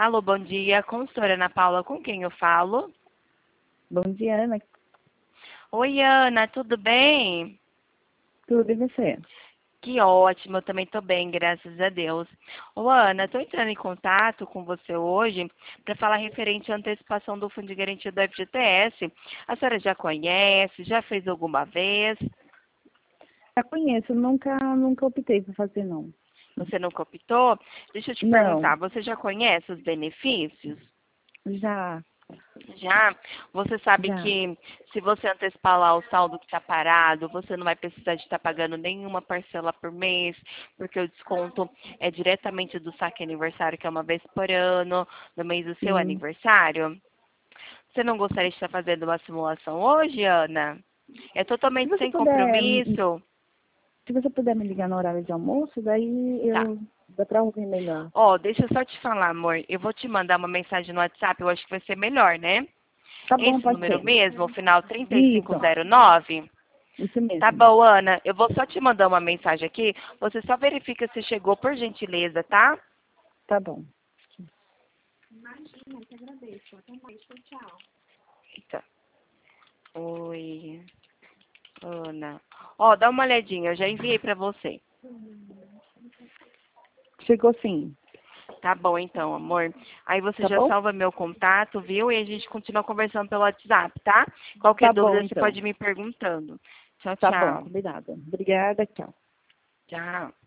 Alô, bom dia. Consultora Ana Paula, com quem eu falo? Bom dia, Ana. Oi, Ana, tudo bem? Tudo e você? Que ótimo, eu também estou bem, graças a Deus. Ô, Ana, estou entrando em contato com você hoje para falar referente à antecipação do Fundo de Garantia do FGTS. A senhora já conhece, já fez alguma vez? Já conheço, nunca optei por fazer, não. Você nunca optou? Deixa eu te Não, perguntar, você já conhece os benefícios? já, Já, você sabe já. que se você antecipar lá o saldo que está parado, você não vai precisar de estar pagando nenhuma parcela por mês, porque o desconto é diretamente do saque aniversário, que é uma vez por ano, no mês do seu Sim. aniversário. Você não gostaria de estar fazendo uma simulação hoje, Ana? É Se totalmente você sem puder, compromisso. se você puder me ligar no horário de almoço, daí Tá. dá pra ouvir melhor. Ó, deixa eu só te falar, amor. Eu vou te mandar uma mensagem no WhatsApp, eu acho que vai ser melhor, né? Tá bom, Esse pode número ser. mesmo, o final Isso, 3509. isso Tá mesmo. bom, Ana. Eu vou só te mandar uma mensagem aqui. Você só verifica se chegou, por gentileza, tá? Tá bom. Eita. Oi, Ana. Ó, dá uma olhadinha. Eu já enviei pra você. Chegou sim. Tá bom, então, amor. Aí você Tá já bom? salva meu contato, viu? E a gente continua conversando pelo WhatsApp, tá? Qualquer Tá bom, dúvida, você então. pode me perguntando. Tchau, Tá bom, tchau. combinado. Obrigada, tchau. Tchau.